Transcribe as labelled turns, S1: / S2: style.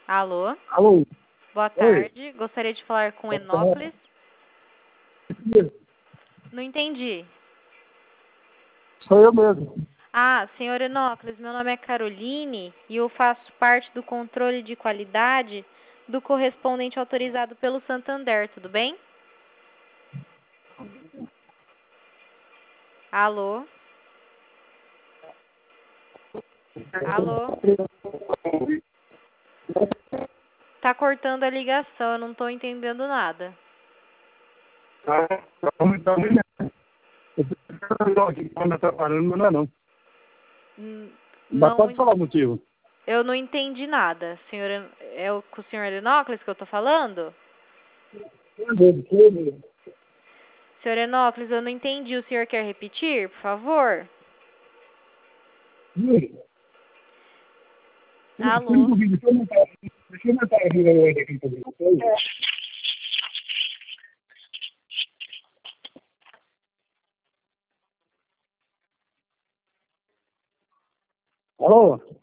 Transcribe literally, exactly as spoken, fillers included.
S1: Alô?
S2: Alô?
S1: Boa
S2: Oi?
S1: tarde. Gostaria de falar com
S2: Boa
S1: Enóclis.
S2: tarde.
S1: Não entendi.
S2: Sou eu mesmo.
S1: Ah, senhor Enóclis, meu nome é Caroline e eu faço parte do controle de qualidade do correspondente autorizado pelo Santander, tudo bem? Alô? Alô? Tá cortando a ligação, eu não tô entendendo nada.
S2: Tá, tá muito tá muito bem. Eu tô aqui quando tá parando, mas não é não.
S1: Hum,
S2: Mas
S1: Não,
S2: pode falar o motivo.
S1: eu não entendi nada. Senhor, En- é o- com o senhor Enóclis que eu tô falando?
S2: É mesmo, é mesmo.
S1: Senhor Enóclis, eu não entendi. O senhor quer repetir, por favor?
S2: Ih,
S1: Alô?
S2: Deixa eu aumentar deixa eu aumentar a vida aqui também. Alô?